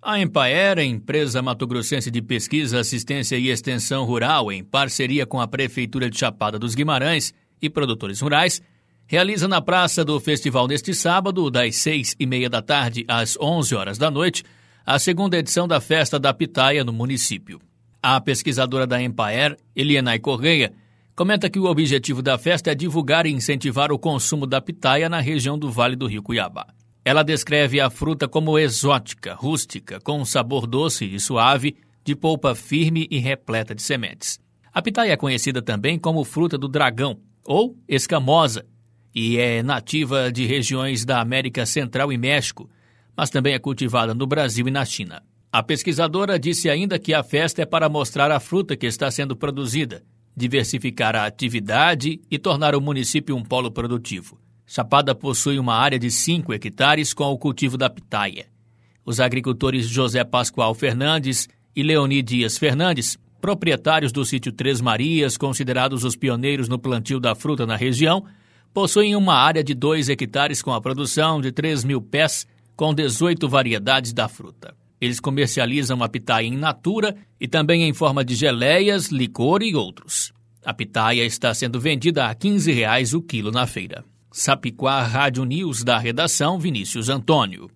A Empaer, empresa mato-grossense de pesquisa, assistência e extensão rural, em parceria com a Prefeitura de Chapada dos Guimarães e produtores rurais, realiza na Praça do Festival neste sábado, das 6h30 da tarde às 11 horas da noite, a segunda edição da Festa da Pitaia no município. A pesquisadora da Empaer, Elienay Correia, comenta que o objetivo da festa é divulgar e incentivar o consumo da pitaia na região do Vale do Rio Cuiabá. Ela descreve a fruta como exótica, rústica, com um sabor doce e suave, de polpa firme e repleta de sementes. A pitaia é conhecida também como fruta do dragão, ou escamosa, e é nativa de regiões da América Central e México, mas também é cultivada no Brasil e na China. A pesquisadora disse ainda que a festa é para mostrar a fruta que está sendo produzida, diversificar a atividade e tornar o município um polo produtivo. Chapada possui uma área de 5 hectares com o cultivo da pitaia. Os agricultores José Pascoal Fernandes e Leoni Dias Fernandes, proprietários do sítio Três Marias, considerados os pioneiros no plantio da fruta na região, possuem uma área de 2 hectares com a produção de 3.000 pés, com 18 variedades da fruta. Eles comercializam a pitaia in natura e também em forma de geleias, licor e outros. A pitaia está sendo vendida a R$ 15 o quilo na feira. Sapiquá Rádio News, da redação Vinícius Antônio.